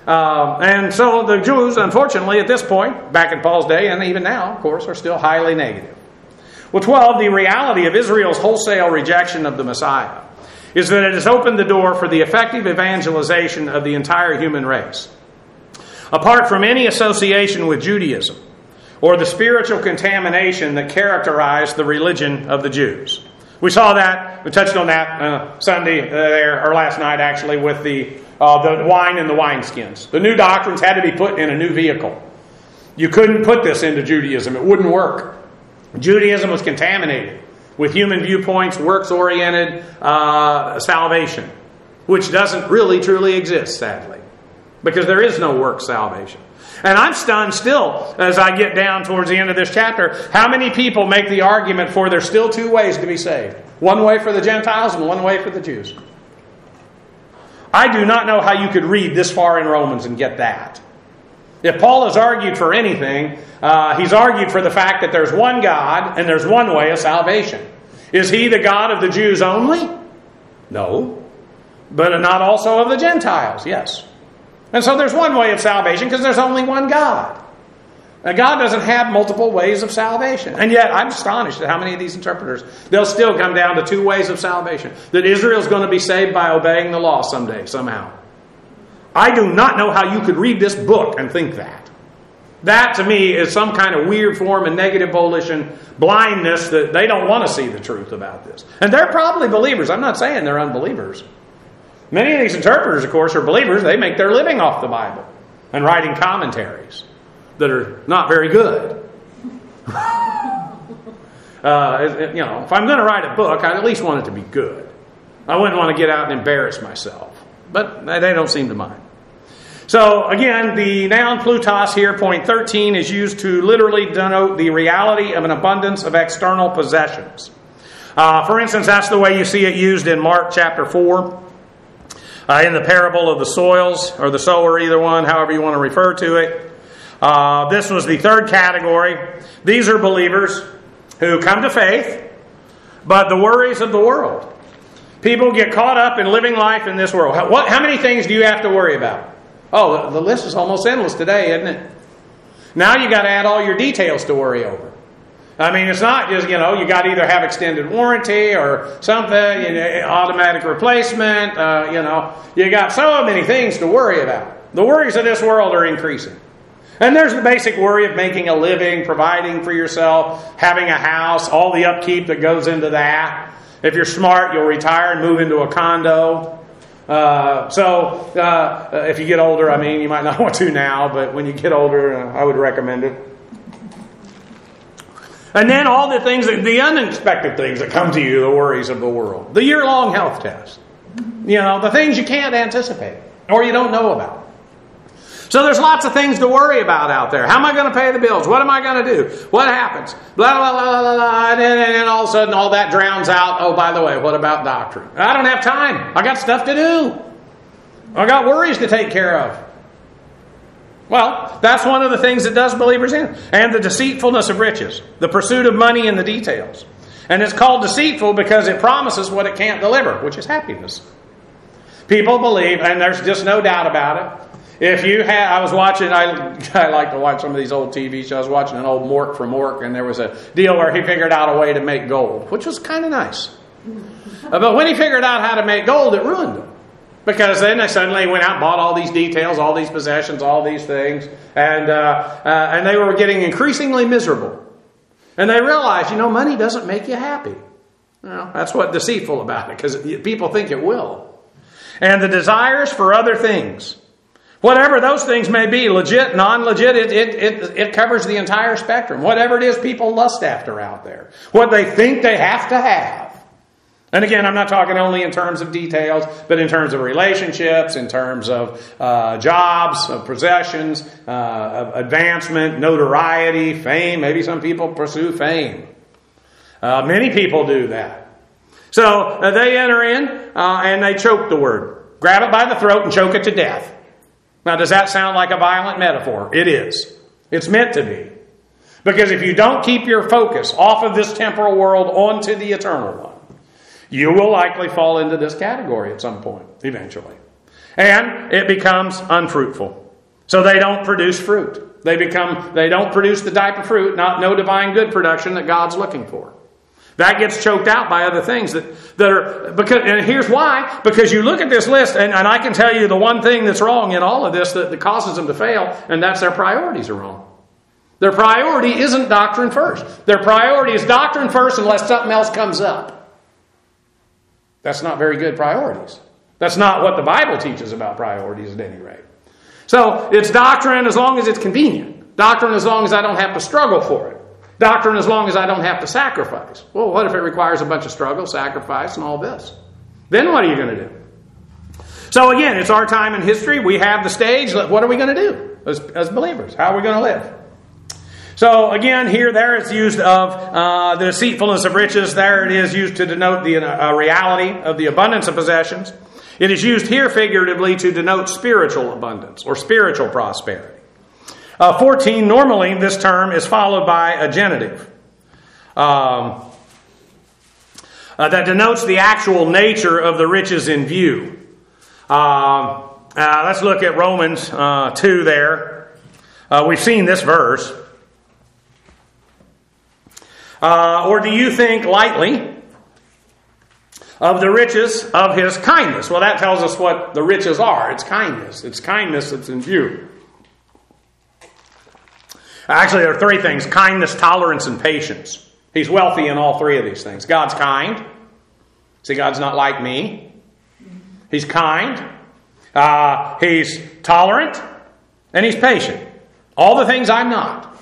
Uh, and so the Jews, unfortunately, at this point, back in Paul's day, and even now, of course, are still highly negative. Well, twelve, the reality of Israel's wholesale rejection of the Messiah is that it has opened the door for the effective evangelization of the entire human race. Apart from any association with Judaism or the spiritual contamination that characterized the religion of the Jews. We saw that, we touched on that uh, Sunday uh, there, or last night actually, with the, uh, the wine and the wineskins. The new doctrines had to be put in a new vehicle. You couldn't put this into Judaism. It wouldn't work. Judaism was contaminated with human viewpoints, works-oriented uh, salvation, which doesn't really truly exist, sadly, because there is no work salvation. And I'm stunned still as I get down towards the end of this chapter, how many people make the argument for there's still two ways to be saved. One way for the Gentiles and one way for the Jews. I do not know how you could read this far in Romans and get that. If Paul has argued for anything, uh, he's argued for the fact that there's one God and there's one way of salvation. Is he the God of the Jews only? No. But not also of the Gentiles? Yes. And so there's one way of salvation because there's only one God. Now, God doesn't have multiple ways of salvation. And yet, I'm astonished at how many of these interpreters, they'll still come down to two ways of salvation. That Israel's going to be saved by obeying the law someday, somehow. I do not know how you could read this book and think that. That, to me, is some kind of weird form of negative volition, blindness, that they don't want to see the truth about this. And they're probably believers. I'm not saying they're unbelievers. Many of these interpreters, of course, are believers. They make their living off the Bible and writing commentaries that are not very good. uh, you know, if I'm going to write a book, I at least want it to be good. I wouldn't want to get out and embarrass myself. But they don't seem to mind. So, again, the noun plutos here, point thirteen, is used to literally denote the reality of an abundance of external possessions. Uh, for instance, that's the way you see it used in Mark chapter four. Uh, in the parable of the soils, or the sower, either one, however you want to refer to it. Uh, this was the third category. These are believers who come to faith, but the worries of the world. People get caught up in living life in this world. How, what, how many things do you have to worry about? Oh, the, the list is almost endless today, isn't it? Now you got to add all your details to worry over. I mean, it's not just, you know, you got to either have extended warranty or something, you know, automatic replacement, uh, you know. You got so many things to worry about. The worries of this world are increasing. And there's the basic worry of making a living, providing for yourself, having a house, all the upkeep that goes into that. If you're smart, you'll retire and move into a condo. Uh, so, uh, if you get older, I mean, you might not want to now, but when you get older, uh, I would recommend it. And then all the things, that, the unexpected things that come to you, the worries of the world. The year-long health test. You know, the things you can't anticipate or you don't know about. So there's lots of things to worry about out there. How am I going to pay the bills? What am I going to do? What happens? Blah, blah, blah, blah, blah. And then, and then all of a sudden all that drowns out. Oh, by the way, what about doctrine? I don't have time. I got stuff to do. I got worries to take care of. Well, that's one of the things that does believers in. And the deceitfulness of riches. The pursuit of money in the details. And it's called deceitful because it promises what it can't deliver, which is happiness. People believe, and there's just no doubt about it. If you have, I was watching, I, I like to watch some of these old T V shows. I was watching an old Mork from Mork, and there was a deal where he figured out a way to make gold, which was kind of nice. But when he figured out how to make gold, it ruined him. Because then they suddenly went out and bought all these details, all these possessions, all these things. And uh, uh, and they were getting increasingly miserable. And they realized, you know, money doesn't make you happy. You know, that's what's deceitful about it, because people think it will. And the desires for other things. Whatever those things may be, legit, non-legit, it, it, it, it covers the entire spectrum. Whatever it is people lust after out there. What they think they have to have. And again, I'm not talking only in terms of details, but in terms of relationships, in terms of uh, jobs, of possessions, uh, of advancement, notoriety, fame. Maybe some people pursue fame. Uh, many people do that. So uh, they enter in uh, and they choke the word. Grab it by the throat and choke it to death. Now, does that sound like a violent metaphor? It is. It's meant to be. Because if you don't keep your focus off of this temporal world onto the eternal one, you will likely fall into this category at some point, eventually. And it becomes unfruitful. So they don't produce fruit. They become, they don't produce the type of fruit, not no divine good production that God's looking for. That gets choked out by other things that, that are, because, and here's why, because you look at this list, and, and I can tell you the one thing that's wrong in all of this that, that causes them to fail, and that's their priorities are wrong. Their priority isn't doctrine first. Their priority is doctrine first unless something else comes up. That's not very good priorities. That's not what the Bible teaches about priorities at any rate. So it's doctrine as long as it's convenient. Doctrine as long as I don't have to struggle for it. Doctrine as long as I don't have to sacrifice. Well, what if it requires a bunch of struggle, sacrifice, and all this? Then what are you going to do? So again, it's our time in history. We have the stage. What are we going to do as, as believers? How are we going to live? So again, here, there it's used of uh, the deceitfulness of riches. There it is used to denote the uh, reality of the abundance of possessions. It is used here figuratively to denote spiritual abundance or spiritual prosperity. Uh, fourteen, normally this term is followed by a genitive um, uh, that denotes the actual nature of the riches in view. Uh, uh, let's look at Romans uh, two there. Uh, we've seen this verse. Uh, or do you think lightly of the riches of his kindness? Well, that tells us what the riches are. It's kindness. It's kindness that's in view. Actually, there are three things: kindness, tolerance, and patience. He's wealthy in all three of these things. God's kind. See, God's not like me. He's kind. Uh, he's tolerant. And he's patient. All the things I'm not.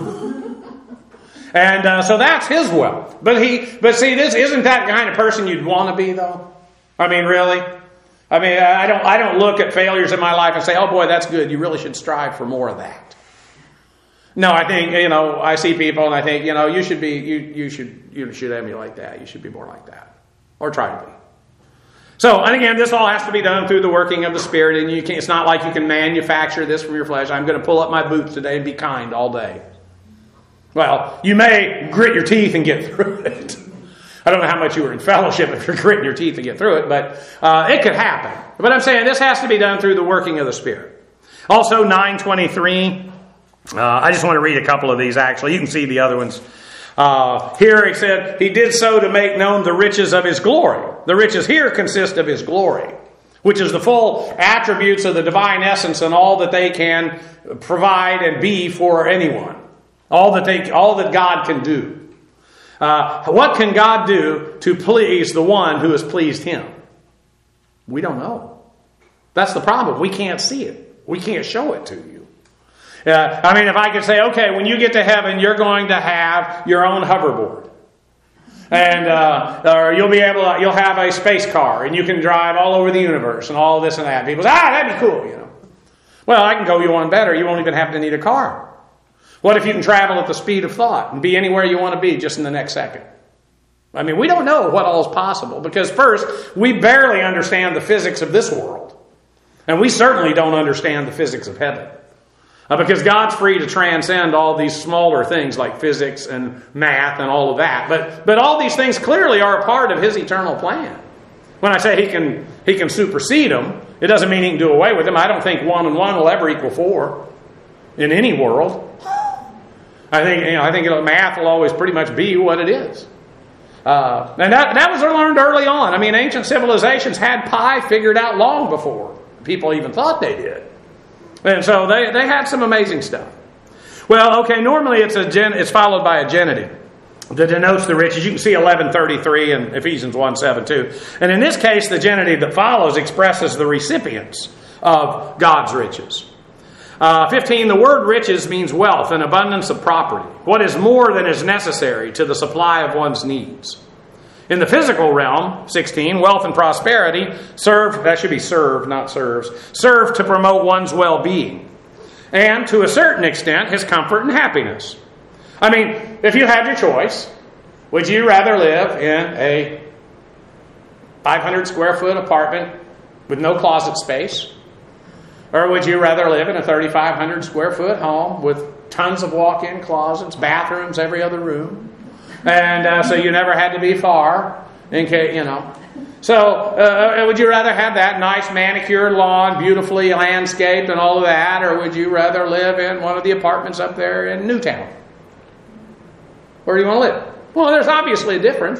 And uh, so that's his wealth. But he, but see, this isn't that kind of person you'd want to be, though. I mean, really. I mean, I don't, I don't look at failures in my life and say, "Oh boy, that's good. You really should strive for more of that." No, I think, you know, I see people and I think, you know, you should be, you, you should, you should emulate that. You should be more like that, or try to be. So, and again, this all has to be done through the working of the Spirit, and you can't. It's not like you can manufacture this from your flesh. I'm going to pull up my boots today and be kind all day. Well, you may grit your teeth and get through it. I don't know how much you were in fellowship if you're gritting your teeth to get through it, but uh, it could happen. But I'm saying this has to be done through the working of the Spirit. Also, nine twenty-three. Uh, I just want to read a couple of these, actually. You can see the other ones. Uh, here he said, he did so to make known the riches of his glory. The riches here consist of his glory, which is the full attributes of the divine essence and all that they can provide and be for anyone. All that they, all that God can do. Uh, what can God do to please the one who has pleased him? We don't know. That's the problem. We can't see it. We can't show it to you. Uh, I mean, if I could say, okay, when you get to heaven, you're going to have your own hoverboard. And uh, or you'll be able to, you'll have a space car, and you can drive all over the universe and all this and that. People say, ah, that'd be cool, you know. Well, I can go you one better. You won't even have to need a car. What if you can travel at the speed of thought and be anywhere you want to be just in the next second? I mean, we don't know what all is possible, because first, we barely understand the physics of this world. And we certainly don't understand the physics of heaven. Uh, because God's free to transcend all these smaller things like physics and math and all of that. But but all these things clearly are a part of his eternal plan. When I say he can he can supersede them, it doesn't mean he can do away with them. I don't think one and one will ever equal four in any world. I think you know I think it'll, math will always pretty much be what it is. Uh, and that that was learned early on. I mean, ancient civilizations had pi figured out long before people even thought they did. And so they, they had some amazing stuff. Well, okay, normally it's a gen, it's followed by a genitive that denotes the riches. You can see eleven thirty-three and Ephesians one seven too. And in this case, the genitive that follows expresses the recipients of God's riches. Uh, fifteen, the word riches means wealth and abundance of property. What is more than is necessary to the supply of one's needs. In the physical realm, sixteen, wealth and prosperity serve, that should be serve, not serves, serve to promote one's well-being. And to a certain extent, his comfort and happiness. I mean, if you had your choice, would you rather live in a five hundred square foot apartment with no closet space? Or would you rather live in a thirty-five hundred square foot home with tons of walk-in closets, bathrooms, every other room? And uh, so you never had to be far, in case, you know. So, uh, would you rather have that nice manicured lawn, beautifully landscaped and all of that, or would you rather live in one of the apartments up there in Newtown? Where do you want to live? Well, there's obviously a difference.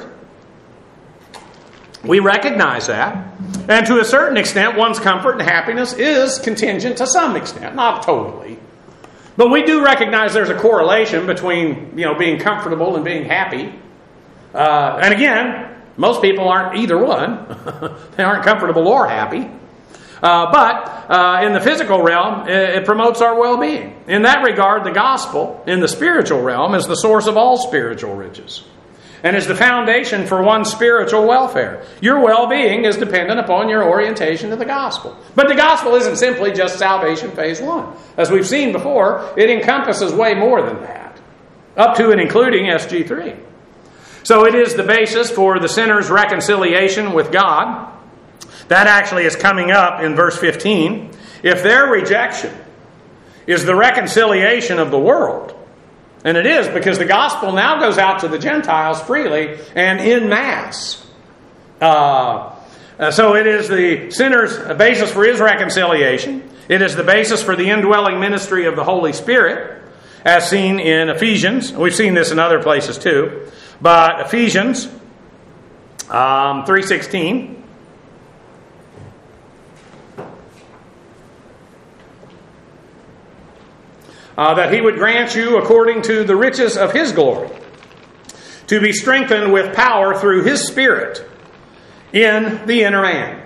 We recognize that. And to a certain extent, one's comfort and happiness is contingent to some extent, not totally. But we do recognize there's a correlation between, you know, being comfortable and being happy. Uh, and again, most people aren't either one. They aren't comfortable or happy. Uh, but uh, in the physical realm, it, it promotes our well-being. In that regard, the gospel, in the spiritual realm, is the source of all spiritual riches and is the foundation for one's spiritual welfare. Your well-being is dependent upon your orientation to the gospel. But the gospel isn't simply just salvation phase one. As we've seen before, it encompasses way more than that, up to and including S G three. So it is the basis for the sinner's reconciliation with God. That actually is coming up in verse fifteen. If their rejection is the reconciliation of the world, and it is, because the gospel now goes out to the Gentiles freely and in mass. Uh, so it is the sinner's basis for his reconciliation. It is the basis for the indwelling ministry of the Holy Spirit, as seen in Ephesians. We've seen this in other places too. But Ephesians um, three sixteen. Uh, that he would grant you according to the riches of his glory, to be strengthened with power through his Spirit in the inner man.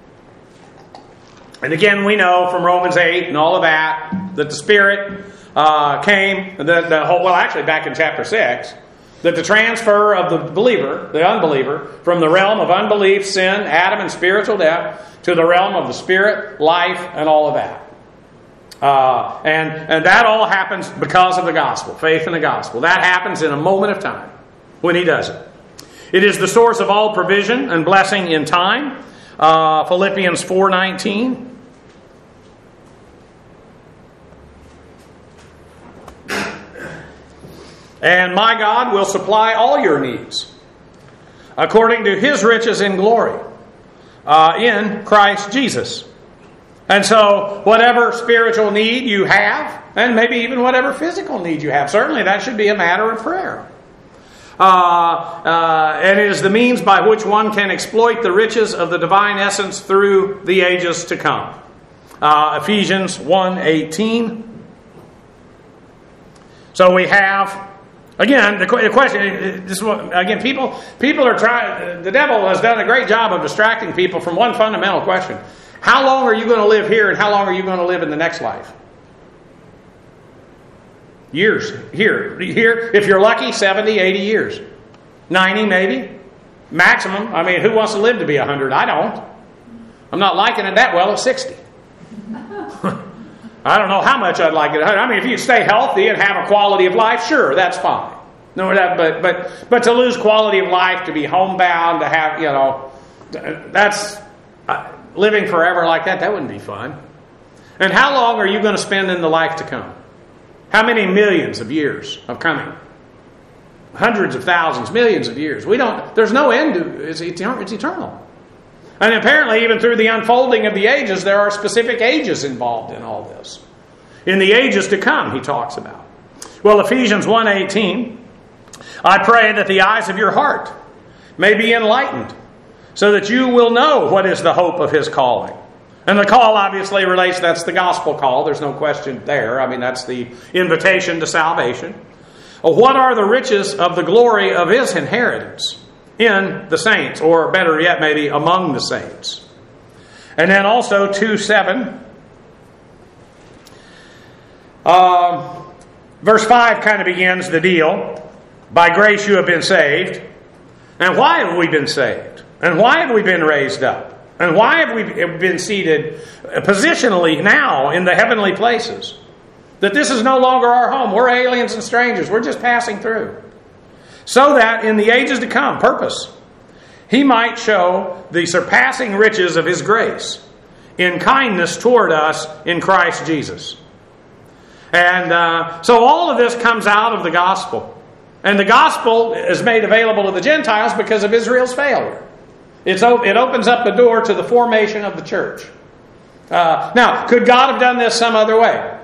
And again, we know from Romans eight and all of that, that the Spirit uh, came, the, the whole, well actually back in chapter six, that the transfer of the believer, the unbeliever, from the realm of unbelief, sin, Adam, and spiritual death, to the realm of the Spirit, life, and all of that. Uh, and, and that all happens because of the gospel, faith in the gospel. That happens in a moment of time when he does it. It is the source of all provision and blessing in time. Uh, Philippians four nineteen. And my God will supply all your needs according to his riches in glory uh, in Christ Jesus. And so, whatever spiritual need you have, and maybe even whatever physical need you have, certainly that should be a matter of prayer. Uh, uh, and it is the means by which one can exploit the riches of the divine essence through the ages to come. Uh, Ephesians one eighteen. So we have, again, the question, this is what, again, people, people are trying, the devil has done a great job of distracting people from one fundamental question. How long are you going to live here, and how long are you going to live in the next life? Years. Here. Here. If you're lucky, seventy, eighty years. ninety maybe. Maximum. I mean, who wants to live to be one hundred? I don't. I'm not liking it that well at sixty. I don't know how much I'd like it. I mean, if you stay healthy and have a quality of life, sure, that's fine. No, that, but but but to lose quality of life, to be homebound, to have, you know, that's... Uh, living forever like that, that wouldn't be fun. And how long are you going to spend in the life to come? How many millions of years of coming? Hundreds of thousands, millions of years. We don't, there's no end to it. It's eternal. And apparently, even through the unfolding of the ages, there are specific ages involved in all this. In the ages to come, he talks about. Well, Ephesians one eighteen, I pray that the eyes of your heart may be enlightened, so that you will know what is the hope of his calling. And the call obviously relates, that's the gospel call. There's no question there. I mean, that's the invitation to salvation. What are the riches of the glory of his inheritance in the saints? Or better yet, maybe among the saints. And then also two seven. Uh, verse five kind of begins the deal. By grace you have been saved. And why have we been saved? And why have we been raised up? And why have we been seated positionally now in the heavenly places? That this is no longer our home. We're aliens and strangers. We're just passing through. So that in the ages to come, purpose, he might show the surpassing riches of his grace in kindness toward us in Christ Jesus. And uh, so all of this comes out of the gospel. And the gospel is made available to the Gentiles because of Israel's failure. It's, it opens up the door to the formation of the church. Uh, now, could God have done this some other way?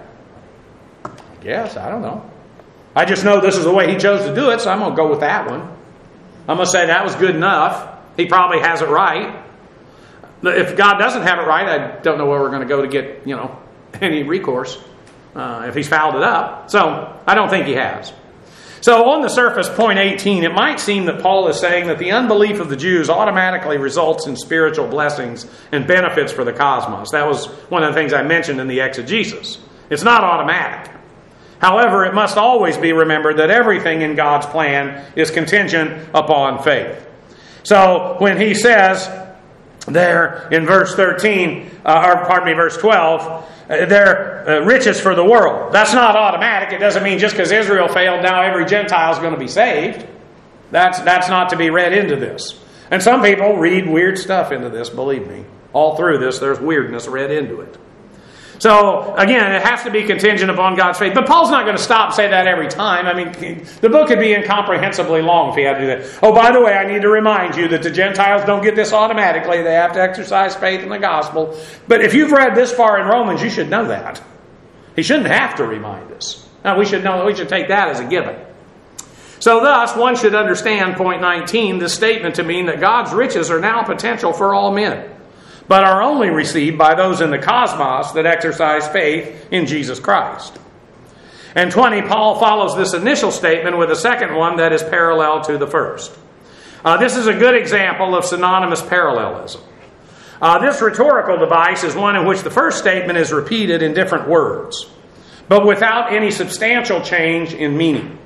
Yes, I don't know. I just know this is the way He chose to do it, so I'm going to go with that one. I'm going to say that was good enough. He probably has it right. If God doesn't have it right, I don't know where we're going to go to get, you know, any recourse uh, if He's fouled it up. So, I don't think He has. So, on the surface, point eighteen, it might seem that Paul is saying that the unbelief of the Jews automatically results in spiritual blessings and benefits for the cosmos. That was one of the things I mentioned in the exegesis. It's not automatic. However, it must always be remembered that everything in God's plan is contingent upon faith. So, when he says there in verse thirteen, uh, or pardon me, verse twelve, uh, they're uh, riches for the world. That's not automatic. It doesn't mean just because Israel failed, now every Gentile is going to be saved. That's, that's not to be read into this. And some people read weird stuff into this, believe me. All through this, there's weirdness read into it. So, again, it has to be contingent upon God's faith. But Paul's not going to stop and say that every time. I mean, the book could be incomprehensibly long if he had to do that. Oh, by the way, I need to remind you that the Gentiles don't get this automatically. They have to exercise faith in the gospel. But if you've read this far in Romans, you should know that. He shouldn't have to remind us. Now, we should know, we should take that as a given. So thus, one should understand, point nineteen, this statement to mean that God's riches are now potential for all men, but are only received by those in the cosmos that exercise faith in Jesus Christ. And twenty, Paul follows this initial statement with a second one that is parallel to the first. Uh, this is a good example of synonymous parallelism. Uh, this rhetorical device is one in which the first statement is repeated in different words, but without any substantial change in meaning.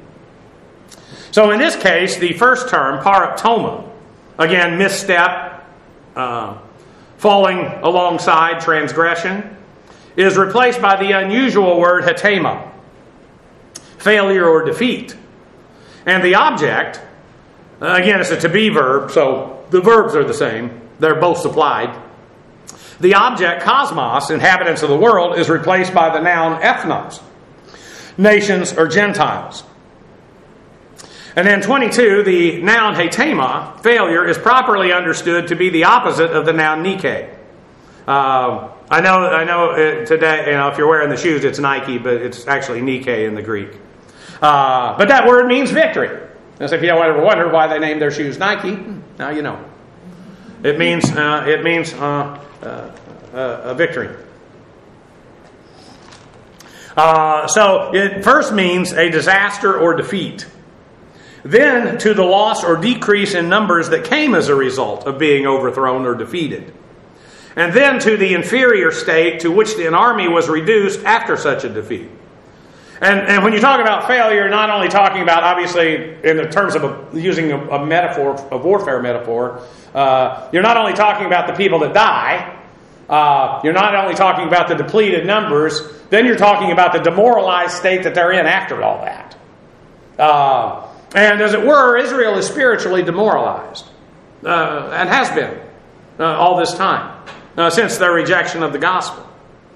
So in this case, the first term, paraptoma, again, misstep, uh, falling alongside transgression, is replaced by the unusual word hetema, failure or defeat. And the object, again, it's a to be verb, so the verbs are the same. They're both supplied. The object, cosmos, inhabitants of the world, is replaced by the noun ethnos, nations or Gentiles. And then twenty-two, the noun hetema, failure, is properly understood to be the opposite of the noun Nike. Uh, I know, I know it, today, you know, if you're wearing the shoes, it's Nike, but it's actually Nike in the Greek. Uh, but that word means victory. And so if you don't ever wonder why they named their shoes Nike, now you know. It means uh, it means uh, uh, uh, a victory. Uh, so it first means a disaster or defeat. Then to the loss or decrease in numbers that came as a result of being overthrown or defeated. And then to the inferior state to which an army was reduced after such a defeat. And, and when you talk about failure, you're not only talking about, obviously, in the terms of a, using a, a metaphor, a warfare metaphor, uh, you're not only talking about the people that die, uh, you're not only talking about the depleted numbers, then you're talking about the demoralized state that they're in after all that. Uh, And as it were, Israel is spiritually demoralized, uh, and has been uh, all this time, uh, since their rejection of the gospel.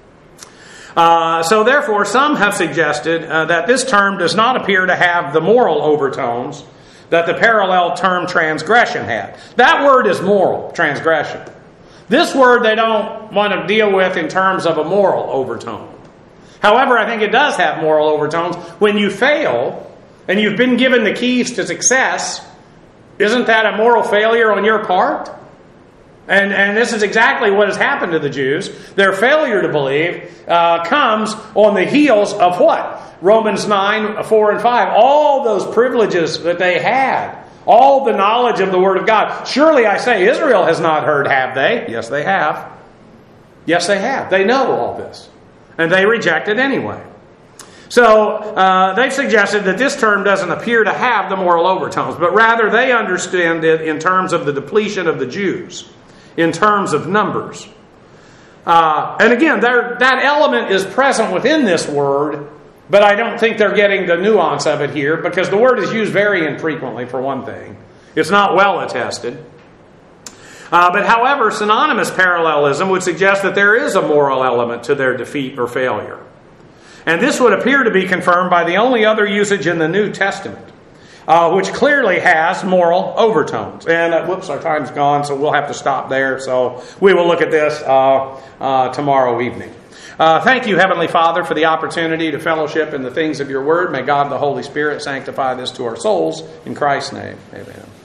Uh, so therefore, some have suggested uh, that this term does not appear to have the moral overtones that the parallel term transgression had. That word is moral, transgression. This word they don't want to deal with in terms of a moral overtone. However, I think it does have moral overtones. When you fail, and you've been given the keys to success, isn't that a moral failure on your part? And, and this is exactly what has happened to the Jews. Their failure to believe uh, comes on the heels of what? Romans nine, four and five. All those privileges that they had. All the knowledge of the Word of God. Surely I say, Israel has not heard, have they? Yes, they have. Yes, they have. They know all this. And they reject it anyway. So, uh, they've suggested that this term doesn't appear to have the moral overtones, but rather they understand it in terms of the depletion of the Jews, in terms of numbers. Uh, and again, that element is present within this word, but I don't think they're getting the nuance of it here, because the word is used very infrequently, for one thing. It's not well attested. Uh, but however, synonymous parallelism would suggest that there is a moral element to their defeat or failure. And this would appear to be confirmed by the only other usage in the New Testament. uh, which clearly has moral overtones. And uh, whoops, our time's gone, so we'll have to stop there. So we will look at this uh, uh, tomorrow evening. Uh, thank you, Heavenly Father, for the opportunity to fellowship in the things of your word. May God the Holy Spirit sanctify this to our souls. In Christ's name, amen.